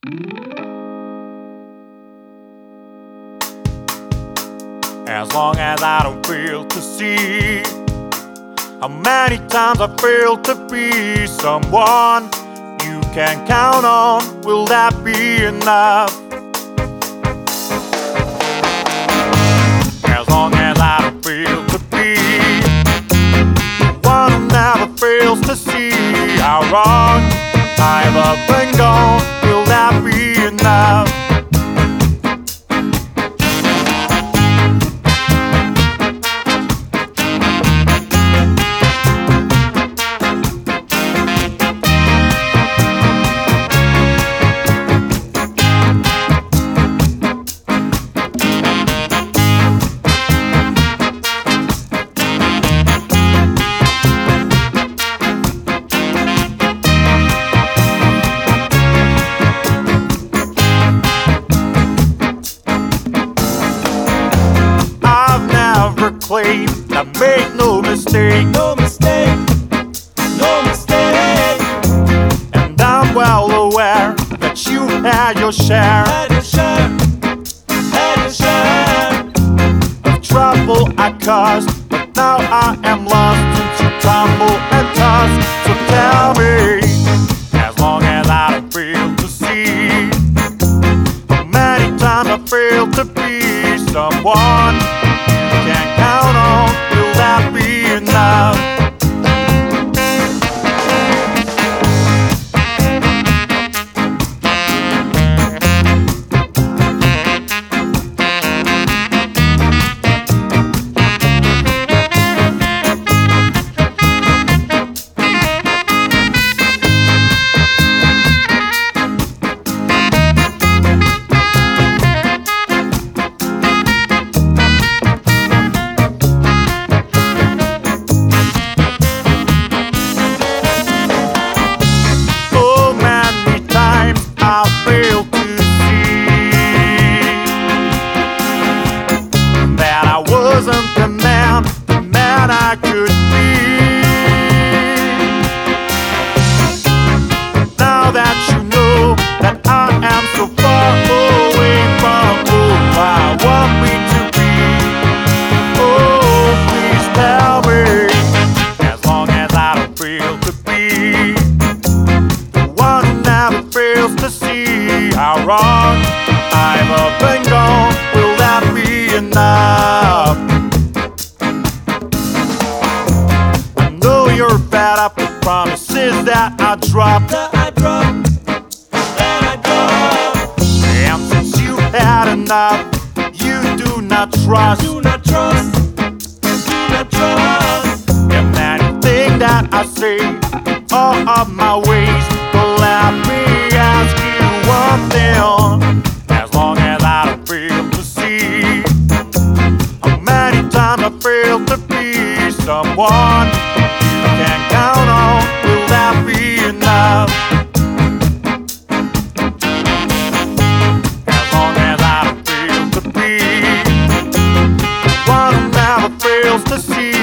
As long as I don't fail to see how many times I failed to be someone you can count on, will that be enough? As long as I don't fail to be the one who never fails to see how wrong I've been gone, will that be enough? Claim I made no mistake, No mistake, no mistake. and I'm well aware that you had your share Had your share, had your share. of trouble I caused, but now I am lost into tumble and toss. So tell me, as long as I don't fail to see how many times I failed to be someone you can count on, will that be enough? Wasn't the man I could be. Now that you know that I am so far away from who I want me to be, oh, please tell me, as long as I don't fail to be the one who never fails to see how wrong I've been gone, will that be enough? You're fed up with promises that I dropped, That I dropped, that I dropped. and since you had enough, you do not trust Do not trust, do not trust. in anything that I say, all of my ways. But let me ask you one thing, as long as I don't fail to see how many times I failed to be someone you can count on, will that be enough? As long as I don't fail to be the one who never fails to see